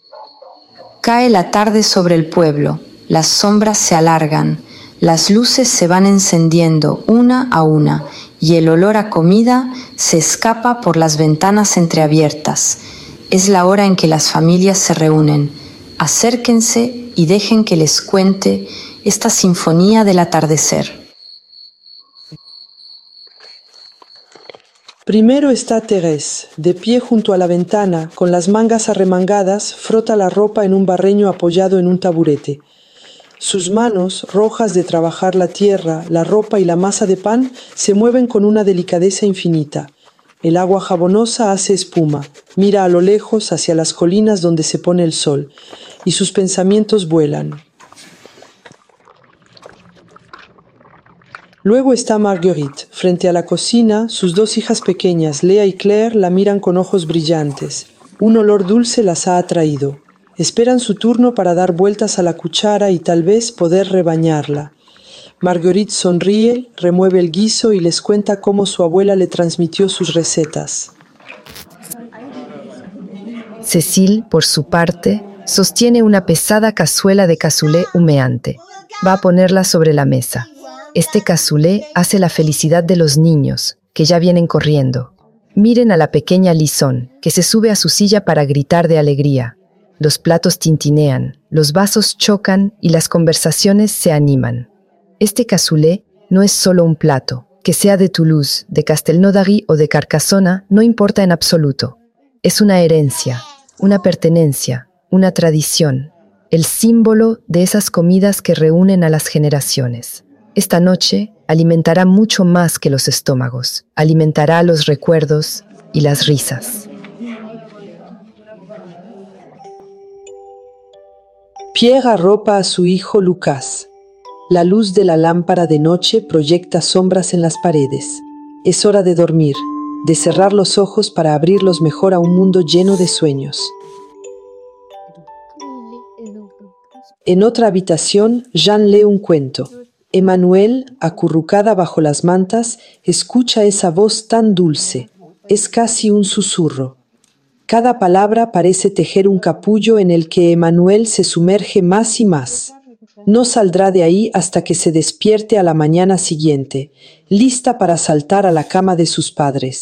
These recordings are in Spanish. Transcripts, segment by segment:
Cae la tarde sobre el pueblo, las sombras se alargan, las luces se van encendiendo una a una y el olor a comida se escapa por las ventanas entreabiertas. Es la hora en que las familias se reúnen. Acérquense y dejen que les cuente esta sinfonía del atardecer. Primero está Thérèse, de pie junto a la ventana, con las mangas arremangadas, frota la ropa en un barreño apoyado en un taburete. Sus manos, rojas de trabajar la tierra, la ropa y la masa de pan, se mueven con una delicadeza infinita. El agua jabonosa hace espuma, mira a lo lejos hacia las colinas donde se pone el sol, y sus pensamientos vuelan. Luego está Marguerite. Frente a la cocina, sus dos hijas pequeñas, Léa y Claire, la miran con ojos brillantes. Un olor dulce las ha atraído. Esperan su turno para dar vueltas a la cuchara y tal vez poder rebañarla. Marguerite sonríe, remueve el guiso y les cuenta cómo su abuela le transmitió sus recetas. Cécile, por su parte, sostiene una pesada cazuela de cassoulet humeante. Va a ponerla sobre la mesa. Este cassoulet hace la felicidad de los niños, que ya vienen corriendo. Miren a la pequeña Lison, que se sube a su silla para gritar de alegría. Los platos tintinean, los vasos chocan y las conversaciones se animan. Este cassoulet no es solo un plato. Que sea de Toulouse, de Castelnaudary o de Carcassonne, no importa en absoluto. Es una herencia, una pertenencia, una tradición, el símbolo de esas comidas que reúnen a las generaciones. Esta noche alimentará mucho más que los estómagos, alimentará los recuerdos y las risas. Pierre arropa a su hijo Lucas. La luz de la lámpara de noche proyecta sombras en las paredes. Es hora de dormir, de cerrar los ojos para abrirlos mejor a un mundo lleno de sueños. En otra habitación, Jean lee un cuento. Emmanuelle, acurrucada bajo las mantas, escucha esa voz tan dulce. Es casi un susurro. Cada palabra parece tejer un capullo en el que Emmanuelle se sumerge más y más. No saldrá de ahí hasta que se despierte a la mañana siguiente, lista para saltar a la cama de sus padres.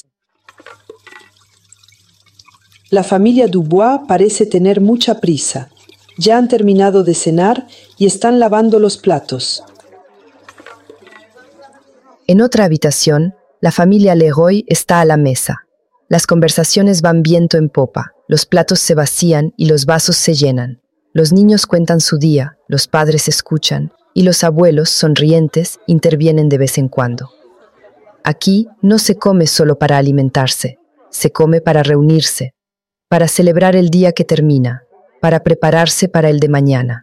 La familia Dubois parece tener mucha prisa. Ya han terminado de cenar y están lavando los platos. En otra habitación, la familia Leroy está a la mesa. Las conversaciones van viento en popa, los platos se vacían y los vasos se llenan. Los niños cuentan su día, los padres escuchan y los abuelos, sonrientes, intervienen de vez en cuando. Aquí no se come solo para alimentarse, se come para reunirse, para celebrar el día que termina, para prepararse para el de mañana.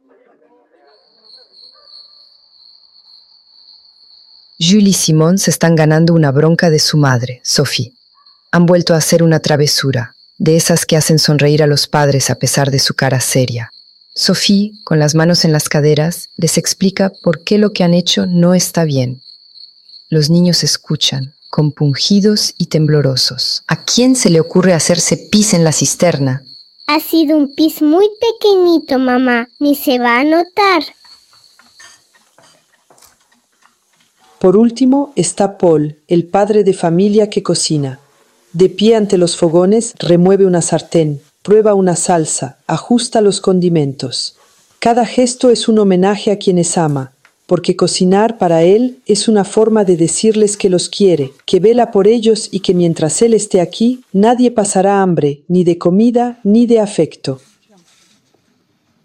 Jules y Simone se están ganando una bronca de su madre, Sophie. Han vuelto a hacer una travesura, de esas que hacen sonreír a los padres a pesar de su cara seria. Sophie, con las manos en las caderas, les explica por qué lo que han hecho no está bien. Los niños escuchan, compungidos y temblorosos. ¿A quién se le ocurre hacerse pis en la cisterna? Ha sido un pis muy pequeñito, mamá. Ni se va a notar. Por último está Paul, el padre de familia que cocina. De pie ante los fogones, remueve una sartén, prueba una salsa, ajusta los condimentos. Cada gesto es un homenaje a quienes ama, porque cocinar para él es una forma de decirles que los quiere, que vela por ellos y que mientras él esté aquí, nadie pasará hambre, ni de comida ni de afecto.